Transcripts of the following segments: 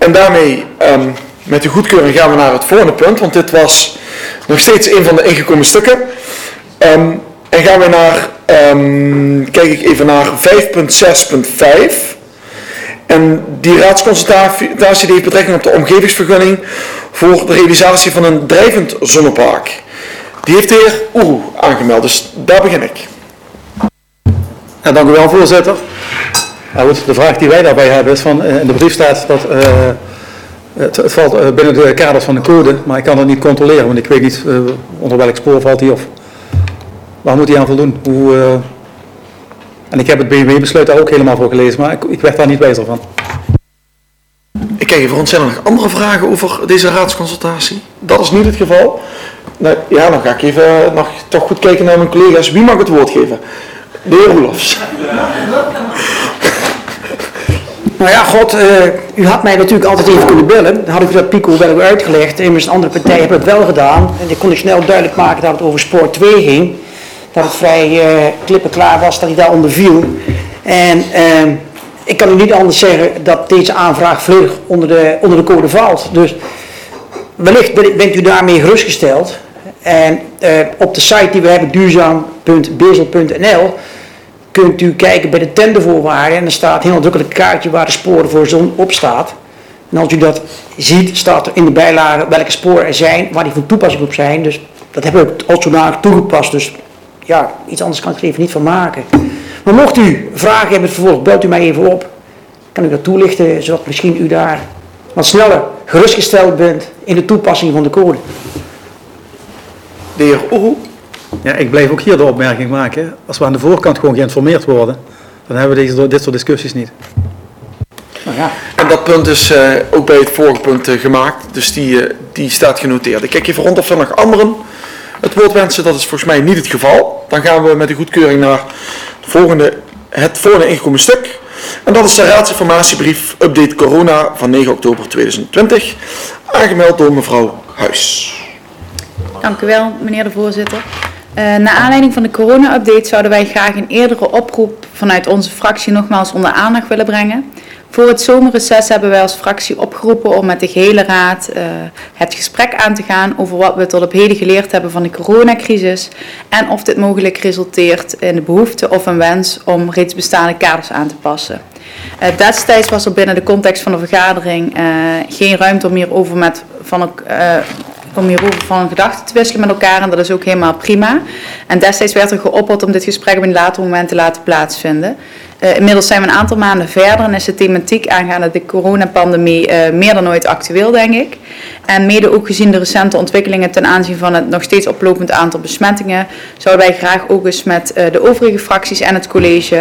En daarmee, met uw goedkeuring, gaan we naar het volgende punt, want dit was nog steeds een van de ingekomen stukken. En gaan we naar, kijk ik even naar 5.6.5. En die raadsconsultatie die heeft betrekking op de omgevingsvergunning voor de realisatie van een drijvend zonnepark. Die heeft de heer Oeroe aangemeld, dus daar begin ik. Ja, dank u wel, voorzitter. Ja, goed, de vraag die wij daarbij hebben is van, in de brief staat dat het valt binnen de kaders van de code, maar ik kan het niet controleren, want ik weet niet onder welk spoor valt die of waar moet hij aan voldoen. En ik heb het BMW-besluit daar ook helemaal voor gelezen, maar ik werd daar niet wijzer van. Ik kijk even rond, zijn er nog andere vragen over deze raadsconsultatie? Dat is niet het geval. Nou, ja, dan ga ik even nog toch goed kijken naar mijn collega's. Wie mag het woord geven? De heer Roelofs. Nou ja, God, u had mij natuurlijk altijd even kunnen bellen. Dan had ik dat Pico wel uitgelegd. Immers een andere partij hebben het wel gedaan. En ik kon dus snel duidelijk maken dat het over spoor 2 ging. Dat het vrij klippenklaar was dat hij daaronder viel. En ik kan u niet anders zeggen dat deze aanvraag volledig onder de code valt. Dus wellicht bent u daarmee gerustgesteld. En op de site die we hebben, duurzaam.bezel.nl, kunt u kijken bij de tendervoorwaarden. En er staat een heel nadrukkelijk kaartje waar de sporen voor zon op staat. En als u dat ziet, staat er in de bijlage welke sporen er zijn, waar die van toepassing op zijn. Dus dat hebben we als zodanig toegepast. Dus ja, iets anders kan ik er even niet van maken. Maar mocht u vragen hebben vervolgens, belt u mij even op. Kan u dat toelichten, zodat misschien u daar wat sneller gerustgesteld bent in de toepassing van de code. De heer Oeroe. Ja, ik blijf ook hier de opmerking maken. Als we aan de voorkant gewoon geïnformeerd worden, dan hebben we dit soort discussies niet. Nou ja. En dat punt is ook bij het vorige punt gemaakt, dus die staat genoteerd. Ik kijk even rond of er nog anderen het woord wensen. Dat is volgens mij niet het geval. Dan gaan we met de goedkeuring naar het volgende ingekomen stuk. En dat is de raadsinformatiebrief update corona van 9 oktober 2020, aangemeld door mevrouw Huis. Dank u wel, meneer de voorzitter. Naar aanleiding van de corona-update zouden wij graag een eerdere oproep vanuit onze fractie nogmaals onder aandacht willen brengen. Voor het zomerreces hebben wij als fractie opgeroepen om met de gehele raad het gesprek aan te gaan over wat we tot op heden geleerd hebben van de coronacrisis en of dit mogelijk resulteert in de behoefte of een wens om reeds bestaande kaders aan te passen. Destijds was er binnen de context van de vergadering geen ruimte om hierover van gedachten te wisselen met elkaar en dat is ook helemaal prima. En destijds werd er geopperd om dit gesprek op een later moment te laten plaatsvinden. Inmiddels zijn we een aantal maanden verder en is de thematiek aangaande de coronapandemie meer dan ooit actueel, denk ik. En mede ook gezien de recente ontwikkelingen ten aanzien van het nog steeds oplopend aantal besmettingen, zouden wij graag ook eens met de overige fracties en het college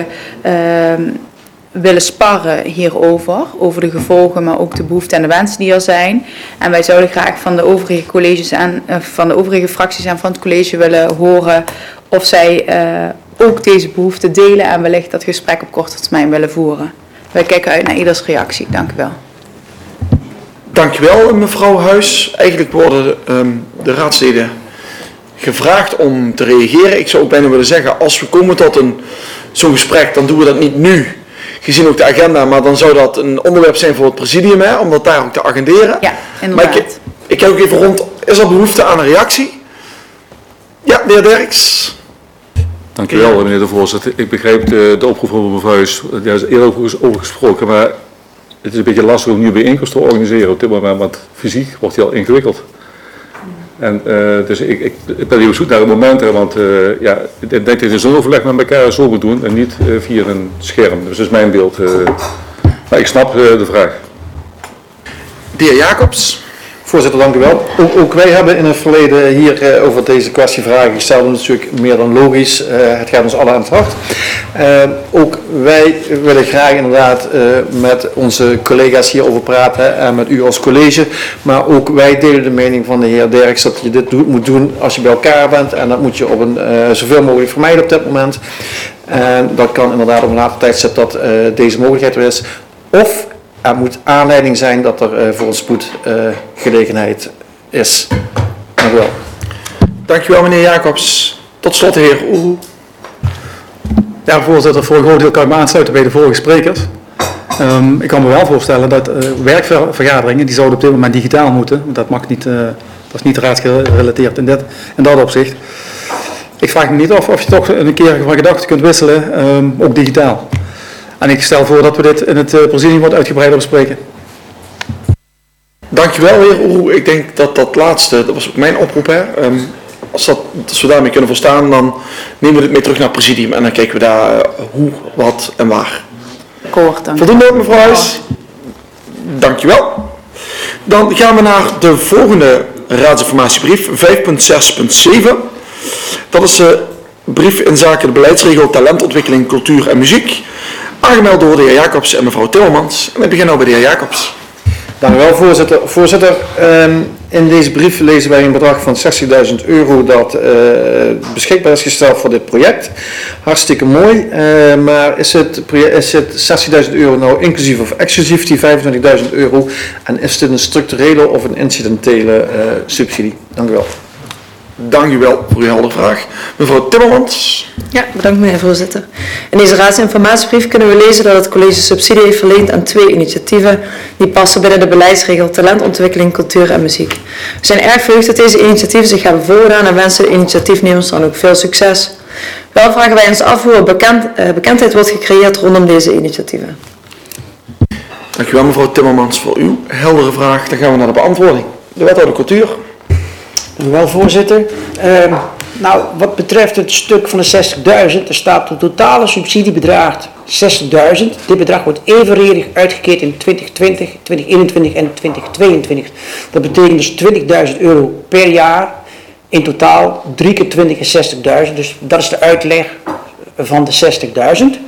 willen sparren hierover, over de gevolgen, maar ook de behoeften en de wensen die er zijn. En wij zouden graag van de overige colleges en van de overige fracties en van het college willen horen of zij ook deze behoeften delen en wellicht dat gesprek op korte termijn willen voeren. Wij kijken uit naar ieders reactie. Dank u wel. Dank u wel, mevrouw Huis. Eigenlijk worden de raadsleden gevraagd om te reageren. Ik zou ook bijna willen zeggen, als we komen tot zo'n gesprek, dan doen we dat niet nu, gezien ook de agenda, maar dan zou dat een onderwerp zijn voor het presidium, om dat daar ook te agenderen. Ja, inderdaad. Maar ik kijk ook even rond, is er behoefte aan een reactie? Ja, de heer Derks. Dank u wel, meneer de voorzitter. Ik begrijp de oproep van mevrouw Huis, daar is eerder over gesproken, maar het is een beetje lastig om nu bijeenkomst te organiseren op dit moment, want fysiek wordt het heel ingewikkeld. En dus ik ben heel zoek naar een moment, want ik denk dat je zo'n overleg met elkaar zo moet doen en niet via een scherm. Dus dat is mijn beeld. Maar ik snap de vraag. De heer Jacobs. Voorzitter, dank u wel. Ook wij hebben in het verleden hier over deze kwestie vragen gesteld. Dat is natuurlijk meer dan logisch. Het gaat ons allen aan het hart. Ook wij willen graag inderdaad met onze collega's hierover praten en met u als college. Maar ook wij delen de mening van de heer Derks dat je dit moet doen als je bij elkaar bent. En dat moet je op zoveel mogelijk vermijden op dit moment. En dat kan inderdaad op een later tijdstip dat deze mogelijkheid er is. Of er moet aanleiding zijn dat er voor een spoed gelegenheid is. Dank u wel. Dank u wel, meneer Jacobs. Tot slot, de heer Oeroe. Ja, voorzitter, voor een groot deel kan ik me aansluiten bij de vorige sprekers. Ik kan me wel voorstellen dat werkvergaderingen, die zouden op dit moment digitaal moeten. Dat mag niet, dat is niet raadsgerelateerd in dat opzicht. Ik vraag me niet af of je toch een keer van gedachten kunt wisselen, ook digitaal. En ik stel voor dat we dit in het presidium wat uitgebreider bespreken. Dankjewel, heer Oeroe. Ik denk dat dat laatste, dat was ook mijn oproep. Hè. Als we daarmee kunnen volstaan, dan nemen we het mee terug naar het presidium. En dan kijken we daar hoe, wat en waar. Akkoord, dank. Voldoende, mevrouw Huis? Dankjewel. Dan gaan we naar de volgende raadsinformatiebrief, 5.6.7. Dat is de brief in zaken de beleidsregel talentontwikkeling, cultuur en muziek. Aangemeld door de heer Jacobs en mevrouw Timmermans. En we beginnen nou bij de heer Jacobs. Dank u wel, voorzitter. Voorzitter, in deze brief lezen wij een bedrag van €60.000 dat beschikbaar is gesteld voor dit project. Hartstikke mooi, maar is het €60.000 nou inclusief of exclusief die €25.000? En is dit een structurele of een incidentele subsidie? Dank u wel. Dank u wel voor uw heldere vraag. Mevrouw Timmermans. Ja, bedankt meneer voorzitter. In deze raadsinformatiebrief kunnen we lezen dat het college subsidie heeft verleend aan 2 initiatieven die passen binnen de beleidsregel talentontwikkeling, cultuur en muziek. We zijn erg verheugd dat deze initiatieven zich hebben voorgedaan en wensen de initiatiefnemers dan ook veel succes. Wel vragen wij ons af hoe er bekendheid wordt gecreëerd rondom deze initiatieven. Dank u wel mevrouw Timmermans voor uw heldere vraag. Dan gaan we naar de beantwoording. De wethouder cultuur. Dank u wel, voorzitter. Nou, wat betreft het stuk van de 60.000, er staat de totale subsidie bedraagt 60.000. Dit bedrag wordt evenredig uitgekeerd in 2020, 2021 en 2022. Dat betekent dus €20.000 per jaar. In totaal 3 keer 20 is 60.000. Dus dat is de uitleg van de 60.000.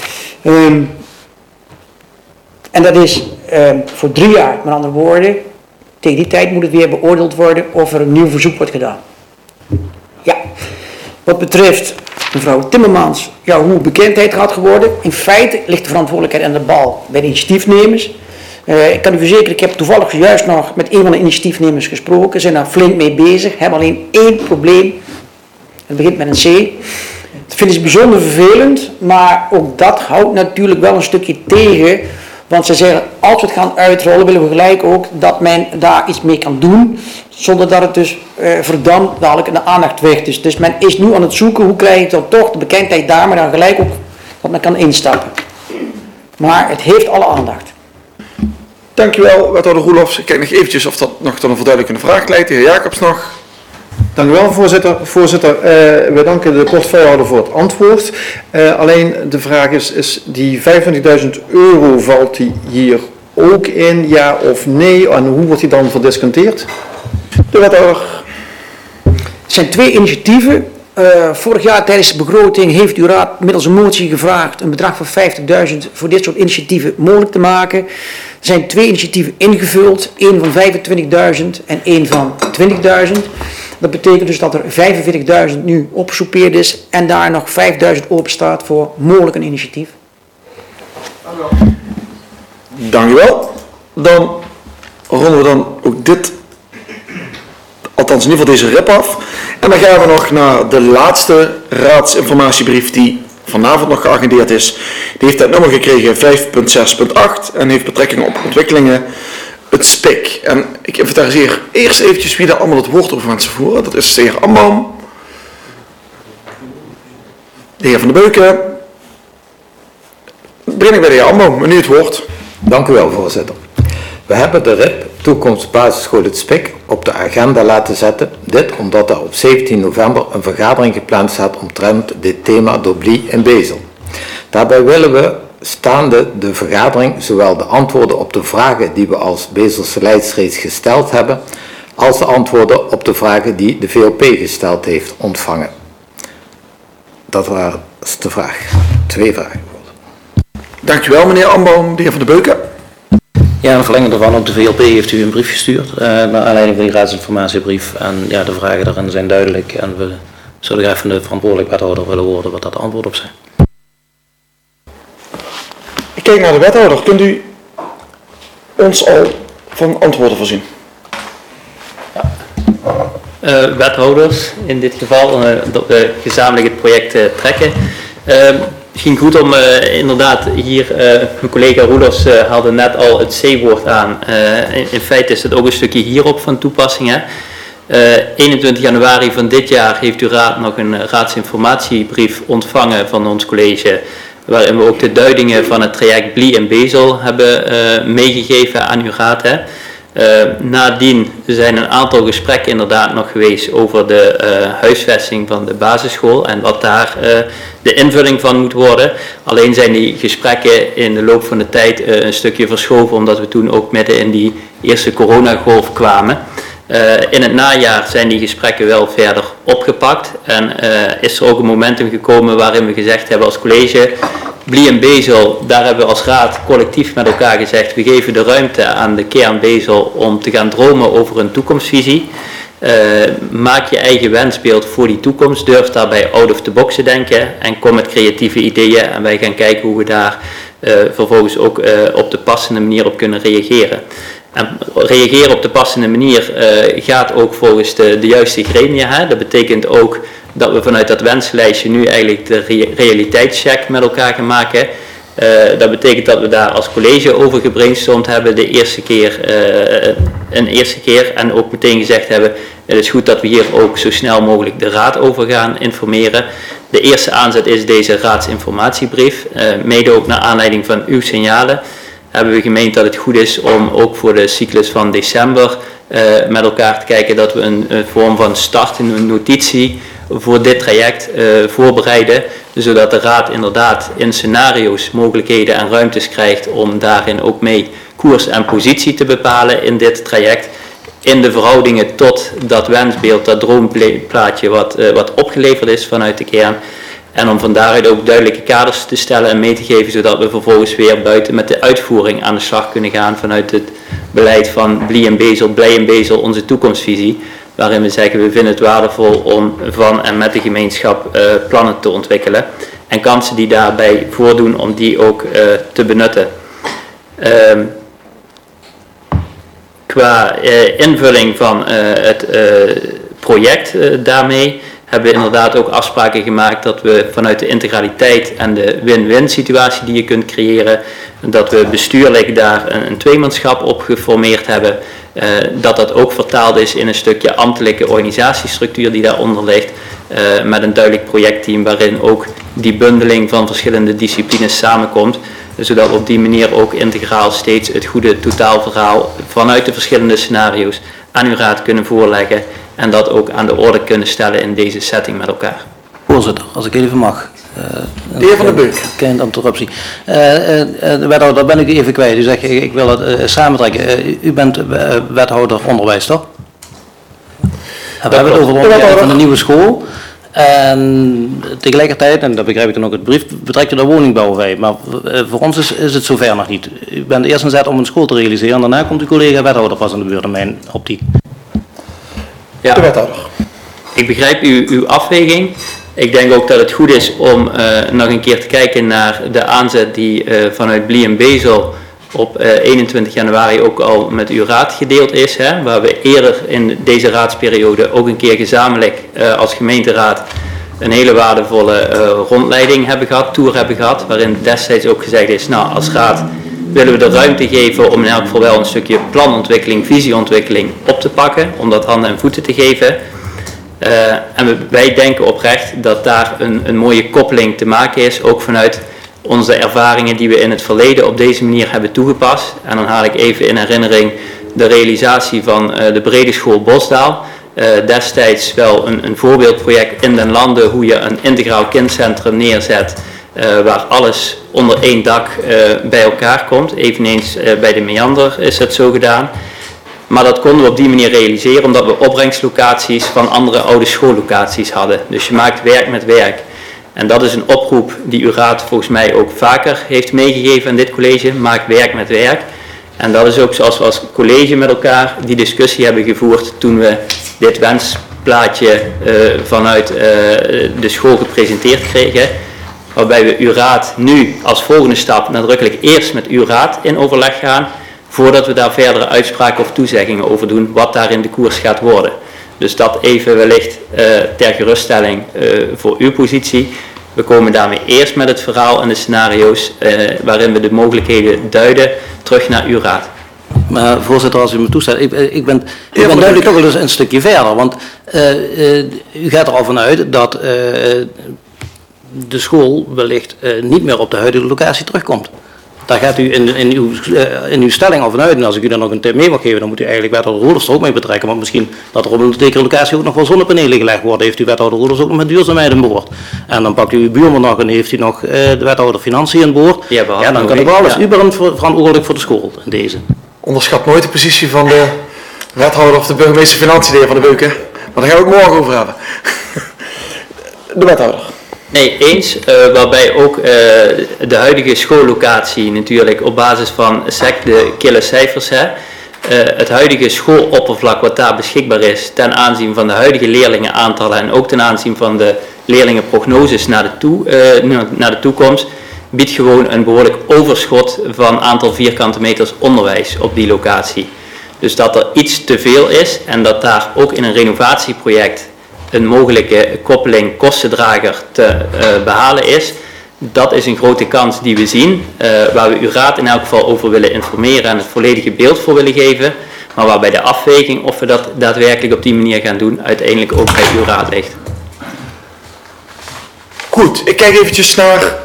En dat is voor 3 jaar, met andere woorden. Tegen die tijd moet het weer beoordeeld worden of er een nieuw verzoek wordt gedaan. Ja, wat betreft mevrouw Timmermans, ja, hoe bekendheid gaat geworden. In feite ligt de verantwoordelijkheid aan de bal bij de initiatiefnemers. Ik kan u verzekeren, ik heb toevallig zojuist nog met een van de initiatiefnemers gesproken. Zijn daar flink mee bezig, hebben alleen 1 probleem. Het begint met een C. Dat vinden ze bijzonder vervelend, maar ook dat houdt natuurlijk wel een stukje tegen. Want ze zeggen, als we het gaan uitrollen, willen we gelijk ook dat men daar iets mee kan doen. Zonder dat het dus verdampt dadelijk de aandacht weg is. Dus men is nu aan het zoeken, hoe krijg je dan toch de bekendheid daar, maar dan gelijk ook dat men kan instappen. Maar het heeft alle aandacht. Dankjewel, wethouder Roelofs. Ik kijk nog eventjes of dat nog tot een verduidelijkende vraag leidt. De heer Jacobs nog. Dank u wel, voorzitter. Voorzitter, we danken de portefeuillehouder voor het antwoord. Alleen de vraag is die €25.000, valt die hier ook in, ja of nee? En hoe wordt die dan verdisconteerd? De wethouder. Het zijn 2 initiatieven. Vorig jaar tijdens de begroting heeft uw raad middels een motie gevraagd een bedrag van €50.000 voor dit soort initiatieven mogelijk te maken. Er zijn 2 initiatieven ingevuld, 1 van €25.000 en 1 van €20.000. Dat betekent dus dat er €45.000 nu opgesoupeerd is en daar nog €5.000 open staat voor mogelijk een initiatief. Dank u wel. Dan ronden we dan ook dit, althans in ieder geval deze rip af. En dan gaan we nog naar de laatste raadsinformatiebrief die vanavond nog geagendeerd is. Die heeft dat nummer gekregen 5.6.8 en heeft betrekking op ontwikkelingen, het SPIC. En ik inventariseer eerst eventjes wie daar allemaal het woord over wenst te voeren. Dat is de heer Ambaum, de heer Van der Beuken. Begin ik bij de heer Ambaum, en nu het woord. Dank u wel, voorzitter. We hebben de RIP Toekomst Basisschool het SPIC op de agenda laten zetten. Dit omdat er op 17 november een vergadering gepland staat omtrent dit thema door Blie en Bezel. Daarbij willen we staande de vergadering zowel de antwoorden op de vragen die we als Bezelse Leids reeds gesteld hebben, als de antwoorden op de vragen die de VOP gesteld heeft ontvangen. Dat was de vraag. 2 vragen. Dankjewel meneer Ambaum, de heer Van der Beuken. Ja, in verlenging daarvan, ook de VLP heeft u een brief gestuurd, naar aanleiding van die raadsinformatiebrief. En ja, de vragen daarin zijn duidelijk en we zullen graag van de verantwoordelijk wethouder willen horen wat dat de antwoord op zijn. Ik kijk naar de wethouder. Kunt u ons al van antwoorden voorzien? Wethouders in dit geval gezamenlijk het project trekken. Misschien goed om inderdaad hier, mijn collega Roelofs haalde net al het C-woord aan. In feite is het ook een stukje hierop van toepassing. Hè? 21 januari van dit jaar heeft uw raad nog een raadsinformatiebrief ontvangen van ons college, waarin we ook de duidingen van het traject Blie en Bezel hebben meegegeven aan uw raad. Hè. Nadien zijn een aantal gesprekken inderdaad nog geweest over de huisvesting van de basisschool en wat daar de invulling van moet worden. Alleen zijn die gesprekken in de loop van de tijd een stukje verschoven, omdat we toen ook midden in die eerste coronagolf kwamen. In het najaar zijn die gesprekken wel verder opgepakt en is er ook een momentum gekomen waarin we gezegd hebben als college, Blie en Bezel, daar hebben we als raad collectief met elkaar gezegd, we geven de ruimte aan de kern Bezel om te gaan dromen over een toekomstvisie. Maak je eigen wensbeeld voor die toekomst, durf daarbij out of the box te denken en kom met creatieve ideeën en wij gaan kijken hoe we daar vervolgens ook op de passende manier op kunnen reageren. En reageren op de passende manier gaat ook volgens de juiste gremia. Hè? Dat betekent ook dat we vanuit dat wenslijstje nu eigenlijk de realiteitscheck met elkaar gaan maken. Dat betekent dat we daar als college over gebrainstormd hebben een eerste keer en ook meteen gezegd hebben, het is goed dat we hier ook zo snel mogelijk de raad over gaan informeren. De eerste aanzet is deze raadsinformatiebrief, mede ook naar aanleiding van uw signalen. Hebben we gemeend dat het goed is om ook voor de cyclus van december met elkaar te kijken dat we een vorm van start, een notitie voor dit traject voorbereiden, zodat de raad inderdaad in scenario's mogelijkheden en ruimtes krijgt om daarin ook mee koers en positie te bepalen in dit traject, in de verhoudingen tot dat wensbeeld, dat droomplaatje wat opgeleverd is vanuit de kern. En om van daaruit ook duidelijke kaders te stellen en mee te geven, zodat we vervolgens weer buiten met de uitvoering aan de slag kunnen gaan vanuit het beleid van Blie en Bezel, Blij en Bezel, onze toekomstvisie. Waarin we zeggen, we vinden het waardevol om van en met de gemeenschap plannen te ontwikkelen. En kansen die daarbij voordoen, om die ook te benutten. Qua invulling van het project daarmee hebben we inderdaad ook afspraken gemaakt dat we vanuit de integraliteit en de win-win situatie die je kunt creëren, dat we bestuurlijk daar een tweemanschap op geformeerd hebben, dat ook vertaald is in een stukje ambtelijke organisatiestructuur die daaronder ligt, met een duidelijk projectteam waarin ook die bundeling van verschillende disciplines samenkomt, zodat we op die manier ook integraal steeds het goede totaalverhaal vanuit de verschillende scenario's aan uw raad kunnen voorleggen en dat ook aan de orde kunnen stellen in deze setting met elkaar. Voorzitter, als ik even mag. De heer Van der Beuk. Kleine interruptie. Wethouder, dat ben ik even kwijt. U zegt, ik wil het samentrekken. U bent wethouder onderwijs, toch? We hebben het over de ontwikkeling van een nieuwe school. En tegelijkertijd, en dat begrijp ik dan ook uit de brief, betrekt u de woningbouw bij. Maar voor ons is het zover nog niet. U bent eerst in zet om een school te realiseren en daarna komt uw collega wethouder pas aan de beurt in mijn optiek. Ja, de wethouder. Ik begrijp uw afweging. Ik denk ook dat het goed is om nog een keer te kijken naar de aanzet die vanuit Blie en Bezel op 21 januari ook al met uw raad gedeeld is. Hè, waar we eerder in deze raadsperiode ook een keer gezamenlijk als gemeenteraad een hele waardevolle rondleiding hebben gehad, tour hebben gehad. Waarin destijds ook gezegd is, nou als raad willen we de ruimte geven om in elk geval wel een stukje planontwikkeling, visieontwikkeling op te pakken. Om dat handen en voeten te geven. En wij denken oprecht dat daar een mooie koppeling te maken is, ook vanuit onze ervaringen die we in het verleden op deze manier hebben toegepast. En dan haal ik even in herinnering de realisatie van de Brede School Bosdaal. Destijds wel een voorbeeldproject in den landen hoe je een integraal kindcentrum neerzet, waar alles onder één dak bij elkaar komt. Eveneens bij de Meander is het zo gedaan. Maar dat konden we op die manier realiseren omdat we opbrengstlocaties van andere oude schoollocaties hadden. Dus je maakt werk met werk. En dat is een oproep die uw raad volgens mij ook vaker heeft meegegeven aan dit college. Maak werk met werk. En dat is ook zoals we als college met elkaar die discussie hebben gevoerd toen we dit wensplaatje vanuit de school gepresenteerd kregen. Waarbij we uw raad nu als volgende stap nadrukkelijk eerst met uw raad in overleg gaan, voordat we daar verdere uitspraken of toezeggingen over doen, wat daar in de koers gaat worden. Dus dat even wellicht ter geruststelling voor uw positie. We komen daarmee eerst met het verhaal en de scenario's waarin we de mogelijkheden duiden terug naar uw raad. Maar voorzitter, als u me toestaat, ik ben duidelijk toch wel eens een stukje verder. Want u gaat er al vanuit dat de school wellicht niet meer op de huidige locatie terugkomt. Daar gaat u in uw stelling al vanuit. En als ik u dan nog een tip mee mag geven, dan moet u eigenlijk wethouder Roelers er ook mee betrekken. Want misschien dat er op een zekere locatie ook nog wel zonnepanelen gelegd worden. Heeft u wethouder Roelers ook nog met duurzaamheid aan boord. En dan pakt u uw buurman nog en heeft u nog de wethouder Financiën aan boord. Ja, dan kan ik wel alles. U bent verantwoordelijk voor de school in deze. Onderschat nooit de positie van de wethouder of de burgemeester Financiën, de heer Van de Beuken. Maar daar gaan we het morgen over hebben. De wethouder. Nee, eens. Waarbij ook de huidige schoollocatie natuurlijk op basis van SEC de kille cijfers. Het huidige schooloppervlak wat daar beschikbaar is ten aanzien van de huidige leerlingenaantallen en ook ten aanzien van de leerlingenprognoses naar de toekomst, biedt gewoon een behoorlijk overschot van aantal vierkante meters onderwijs op die locatie. Dus dat er iets te veel is en dat daar ook in een renovatieproject een mogelijke koppeling kostendrager te behalen is, dat is een grote kans die we zien, waar we uw raad in elk geval over willen informeren en het volledige beeld voor willen geven, maar waarbij de afweging of we dat daadwerkelijk op die manier gaan doen, uiteindelijk ook bij uw raad ligt. Goed, ik kijk eventjes naar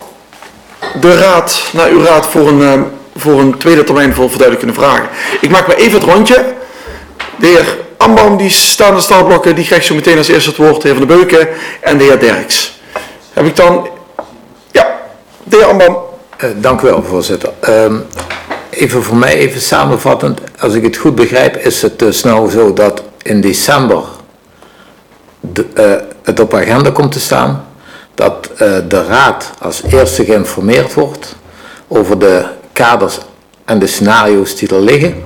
uw raad voor een tweede termijn voor verduidelijkende vragen. Ik maak maar even het rondje. De heer Ambaum, die staat in de startblokken, die krijgt zo meteen als eerste het woord, de heer Van de Beuken en de heer Derks. Heb ik dan... Ja, de heer Ambaum. Dank u wel, voorzitter. Even voor mij, even samenvattend, als ik het goed begrijp, is het dus nou zo dat in december het op agenda komt te staan, dat de raad als eerste geïnformeerd wordt over de kaders en de scenario's die er liggen.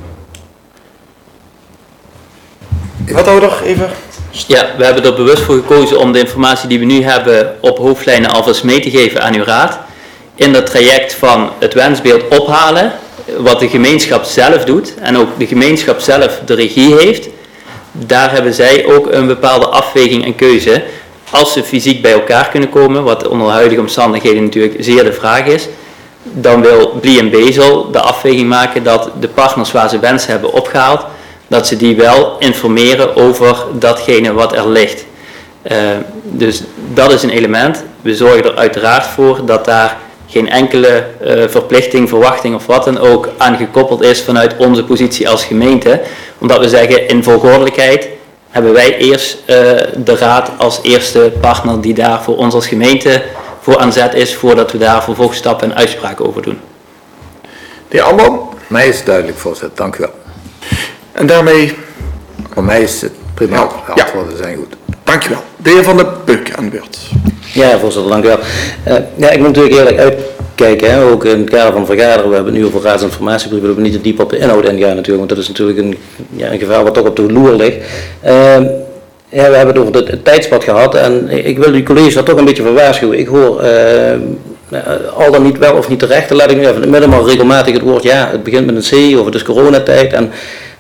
Wethouder, even. Ja, we hebben er bewust voor gekozen om de informatie die we nu hebben op hoofdlijnen alvast mee te geven aan uw raad. In dat traject van het wensbeeld ophalen, wat de gemeenschap zelf doet en ook de gemeenschap zelf de regie heeft, daar hebben zij ook een bepaalde afweging en keuze. Als ze fysiek bij elkaar kunnen komen, wat onder de huidige omstandigheden natuurlijk zeer de vraag is, dan wil Blie en Bezel de afweging maken dat de partners waar ze wensen hebben opgehaald, dat ze die wel informeren over datgene wat er ligt. Dus dat is een element. We zorgen er uiteraard voor dat daar geen enkele verplichting, verwachting of wat dan ook aan gekoppeld is vanuit onze positie als gemeente. Omdat we zeggen, in volgordelijkheid hebben wij eerst de raad als eerste partner die daar voor ons als gemeente voor aan zet is, voordat we daar vervolgstappen en uitspraken over doen. De heer Ambaum. Mij is het duidelijk, voorzitter. Dank u wel. En daarmee... Voor mij is het prima. De antwoorden zijn goed. Dank u wel. De heer Van de Beuken aan de beurt. Ja, voorzitter, dank u wel. Ja, ik moet natuurlijk eerlijk uitkijken, hè, ook in het kader van vergaderen. We hebben het nu over raadsinformatiebrief, we willen niet te diep op de inhoud ingaan natuurlijk, want dat is natuurlijk een gevaar wat toch op de loer ligt. Ja, we hebben het over het tijdspad gehad en ik wil uw collega's daar toch een beetje voor waarschuwen. Ik hoor al dan niet wel of niet terecht, dan laat ik nu even in het midden maar regelmatig het woord, ja, het begint met een C of het is coronatijd. En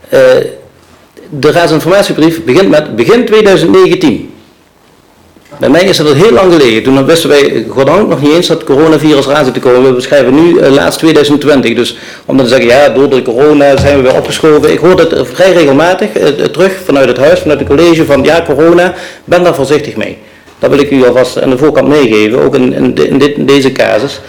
de raadsinformatiebrief begint met begin 2019. Bij mij is dat heel lang geleden. Toen wisten wij goddank nog niet eens dat het coronavirus eraan zit te komen. We beschrijven nu laatst 2020. Dus om dan te zeggen, ja, door de corona zijn we weer opgeschoven. Ik hoor dat vrij regelmatig terug vanuit het huis, vanuit het college van ja, corona, ben daar voorzichtig mee. Dat wil ik u alvast aan de voorkant meegeven, ook in deze casus.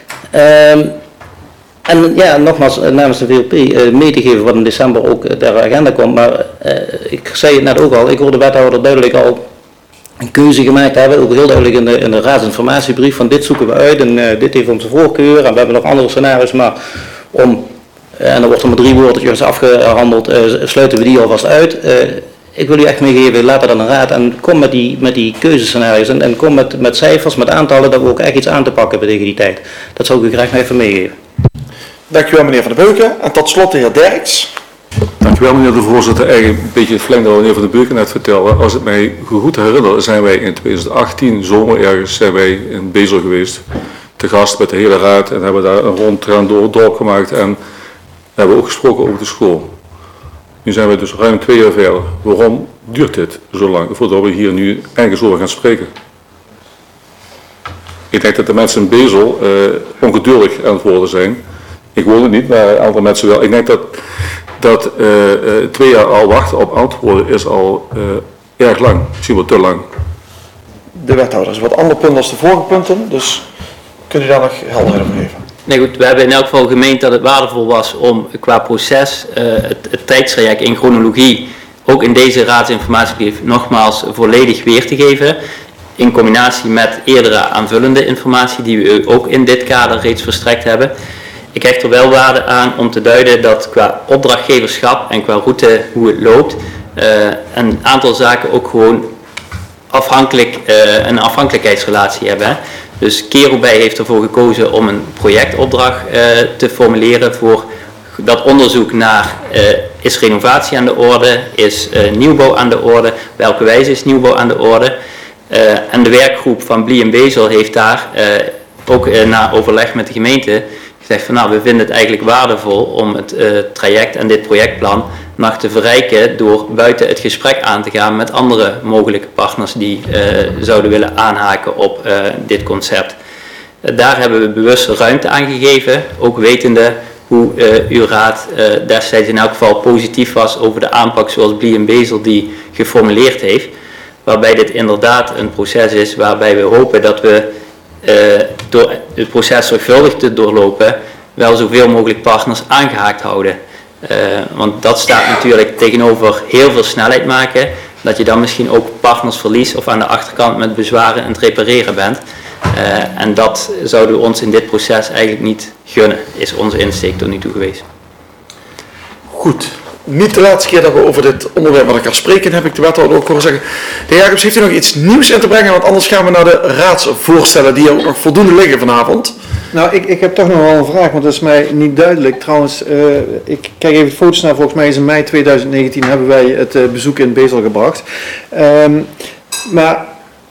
En ja, nogmaals namens de VLP mee te geven wat in december ook ter agenda komt. Maar ik zei het net ook al, ik hoorde de wethouder duidelijk al een keuze gemaakt hebben, ook heel duidelijk in de raadsinformatiebrief van dit zoeken we uit en dit heeft onze voorkeur en we hebben nog andere scenario's, maar en dan wordt er met 3 woordjes afgehandeld, sluiten we die alvast uit. Ik wil u echt meegeven, laat dat aan de raad en kom met die keuzescenario's en kom met cijfers, met aantallen, dat we ook echt iets aan te pakken hebben tegen die tijd. Dat zou ik u graag nog even meegeven. Dank u wel, meneer Van de Beuken. En tot slot de heer Derks. Dank u wel, meneer de voorzitter. Eigenlijk een beetje het verlengde wat meneer Van de Beuken net vertelde. Als ik mij goed herinner, zijn wij in 2018 zomer ergens zijn wij in Bezel geweest. Te gast met de hele raad en hebben daar een rondtraan door het dorp gemaakt en hebben ook gesproken over de school. Nu zijn we dus ruim 2 jaar verder. Waarom duurt dit zo lang voordat we hier nu ergens over gaan spreken? Ik denk dat de mensen in Bezel ongeduldig aan het worden zijn. Ik woon het niet, maar andere mensen wel. Ik denk dat 2 jaar al wachten op antwoorden is al erg lang, misschien wel te lang. De wethouder is wat ander punt als de vorige punten, dus kunt u daar nog helderheid over geven? Nee goed, we hebben in elk geval gemeend dat het waardevol was om qua proces het tijdstraject in chronologie ook in deze raadsinformatiebrief nogmaals volledig weer te geven. In combinatie met eerdere aanvullende informatie die we ook in dit kader reeds verstrekt hebben. Ik hecht er wel waarde aan om te duiden dat qua opdrachtgeverschap en qua route hoe het loopt, een aantal zaken ook gewoon een afhankelijkheidsrelatie hebben. Hè. Dus Kerobij heeft ervoor gekozen om een projectopdracht te formuleren voor dat onderzoek naar is renovatie aan de orde, is nieuwbouw aan de orde, welke wijze is nieuwbouw aan de orde. En de werkgroep van Blie en Bezel heeft daar ook na overleg met de gemeente gezegd van nou, we vinden het eigenlijk waardevol om het traject en dit projectplan nog te verrijken door buiten het gesprek aan te gaan met andere mogelijke partners die zouden willen aanhaken op dit concept. Daar hebben we bewust ruimte aan gegeven, ook wetende hoe uw raad destijds in elk geval positief was over de aanpak zoals Blie en Bezel die geformuleerd heeft. Waarbij dit inderdaad een proces is waarbij we hopen dat we door het proces zorgvuldig te doorlopen wel zoveel mogelijk partners aangehaakt houden. Want dat staat natuurlijk tegenover heel veel snelheid maken, dat je dan misschien ook partners verliest of aan de achterkant met bezwaren aan het repareren bent. En dat zouden we ons in dit proces eigenlijk niet gunnen, is onze insteek tot nu toe geweest. Goed. Niet de laatste keer dat we over dit onderwerp met elkaar spreken, heb ik de wethouder ook horen zeggen. De heer Jacobs, heeft u nog iets nieuws in te brengen? Want anders gaan we naar de raadsvoorstellen die er ook nog voldoende liggen vanavond. Nou, ik heb toch nog wel een vraag, want dat is mij niet duidelijk. Trouwens, ik kijk even de foto's naar, volgens mij is in mei 2019 hebben wij het bezoek in Bezel gebracht. Maar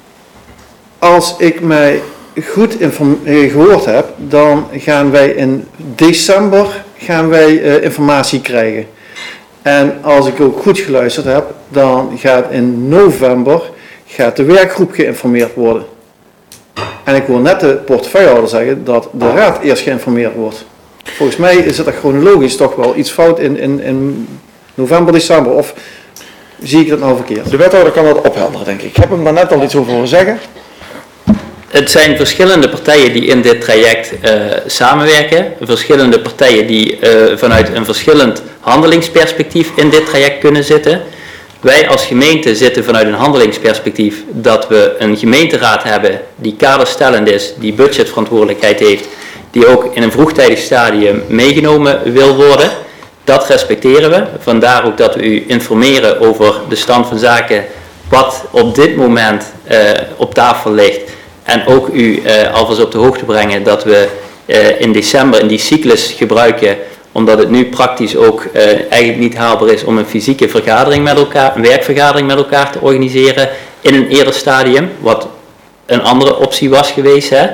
als ik mij goed gehoord heb, dan gaan wij in december informatie krijgen. En als ik ook goed geluisterd heb, dan gaat in november de werkgroep geïnformeerd worden. En ik hoor net de portefeuillehouder zeggen dat de raad eerst geïnformeerd wordt. Volgens mij is het chronologisch toch wel iets fout in november, december. Of zie ik dat nou verkeerd? De wethouder kan dat ophelderen, denk ik. Ik heb hem daar net al iets over horen zeggen. Het zijn verschillende partijen die in dit traject samenwerken. Verschillende partijen die vanuit een verschillend handelingsperspectief in dit traject kunnen zitten. Wij als gemeente zitten vanuit een handelingsperspectief dat we een gemeenteraad hebben die kaderstellend is, die budgetverantwoordelijkheid heeft, die ook in een vroegtijdig stadium meegenomen wil worden. Dat respecteren we. Vandaar ook dat we u informeren over de stand van zaken wat op dit moment op tafel ligt. En ook u alvast op de hoogte brengen dat we in december in die cyclus gebruiken, omdat het nu praktisch ook eigenlijk niet haalbaar is om een fysieke vergadering met elkaar, een werkvergadering met elkaar te organiseren in een eerder stadium, wat een andere optie was geweest, hè,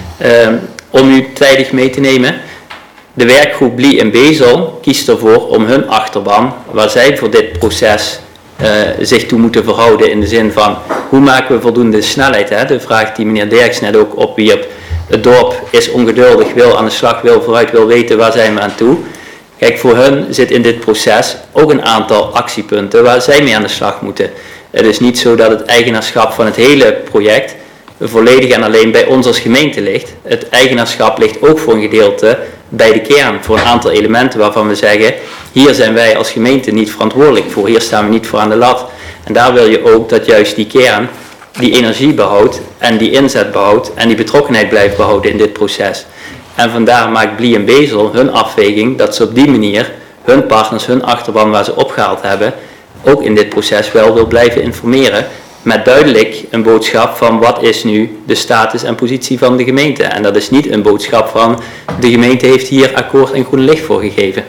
om u tijdig mee te nemen. De werkgroep Blie en Bezel kiest ervoor om hun achterban, waar zij voor dit proces zich toe moeten verhouden in de zin van hoe maken we voldoende snelheid, hè? De vraag die meneer Derks net ook opwierp. Het dorp is ongeduldig, wil aan de slag, wil vooruit, wil weten waar zijn we aan toe. Kijk, voor hun zit in dit proces ook een aantal actiepunten waar zij mee aan de slag moeten. Het is niet zo dat het eigenaarschap van het hele project volledig en alleen bij ons als gemeente ligt. Het eigenaarschap ligt ook voor een gedeelte bij de kern, voor een aantal elementen waarvan we zeggen, hier zijn wij als gemeente niet verantwoordelijk voor, hier staan we niet voor aan de lat. En daar wil je ook dat juist die kern die energie behoudt en die inzet behoudt en die betrokkenheid blijft behouden in dit proces. En vandaar maakt Blie en Bezel hun afweging dat ze op die manier hun partners, hun achterban waar ze opgehaald hebben, ook in dit proces wel wil blijven informeren. Met duidelijk een boodschap van wat is nu de status en positie van de gemeente. En dat is niet een boodschap van de gemeente heeft hier akkoord en groen licht voor gegeven.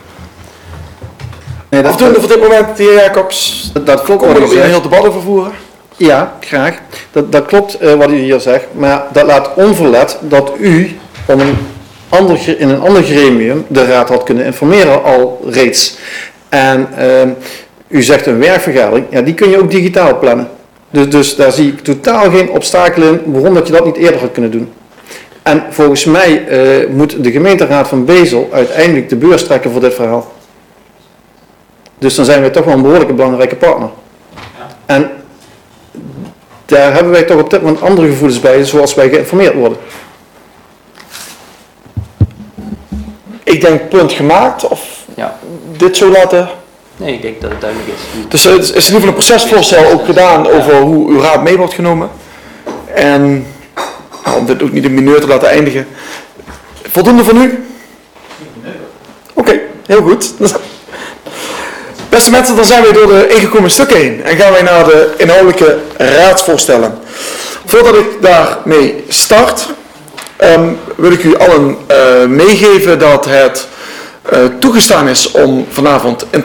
Nee, afdoende voor dit moment, de heer Jacobs. Dat klopt. Kom nog een heel debat over voeren. Ja, graag. Dat klopt wat u hier zegt. Maar dat laat onverlet dat u in een ander gremium de raad had kunnen informeren al reeds. En u zegt een werkvergadering, ja, die kun je ook digitaal plannen. Dus daar zie ik totaal geen obstakel in waarom dat je dat niet eerder had kunnen doen. En volgens mij moet de gemeenteraad van Bezel uiteindelijk de beurs trekken voor dit verhaal. Dus dan zijn wij toch wel een behoorlijke belangrijke partner. En daar hebben wij toch op dit moment andere gevoelens bij, zoals wij geïnformeerd worden. Ik denk punt gemaakt, of dit zo laten... Nee, ik denk dat het duidelijk is. Dus er is in ieder geval een procesvoorstel ook gedaan over hoe uw raad mee wordt genomen. En om dit ook niet in mineur te laten eindigen. Voldoende van u? Oké, heel goed. Beste mensen, dan zijn we door de ingekomen stukken heen en gaan wij naar de inhoudelijke raadsvoorstellen. Voordat ik daarmee start, wil ik u allen meegeven dat het toegestaan is om vanavond in